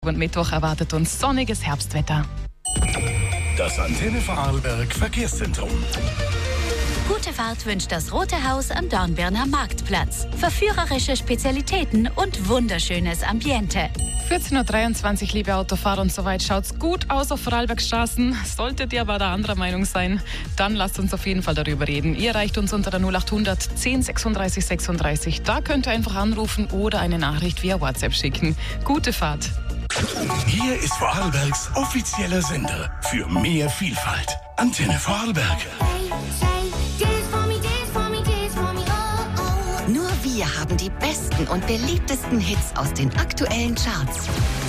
Und Mittwoch erwartet uns sonniges Herbstwetter. Das Antenne Vorarlberg Verkehrszentrum. Gute Fahrt wünscht das Rote Haus am Dornbirner Marktplatz. Verführerische Spezialitäten und wunderschönes Ambiente. 14.23 Uhr, liebe Autofahrer, und soweit schaut's gut aus auf Vorarlbergs Straßen. Solltet ihr aber der anderer Meinung sein, dann lasst uns auf jeden Fall darüber reden. Ihr erreicht uns unter der 0800 10 36 36. Da könnt ihr einfach anrufen oder eine Nachricht via WhatsApp schicken. Gute Fahrt. Hier ist Vorarlbergs offizieller Sender für mehr Vielfalt. Antenne Vorarlberg. Nur wir haben die besten und beliebtesten Hits aus den aktuellen Charts.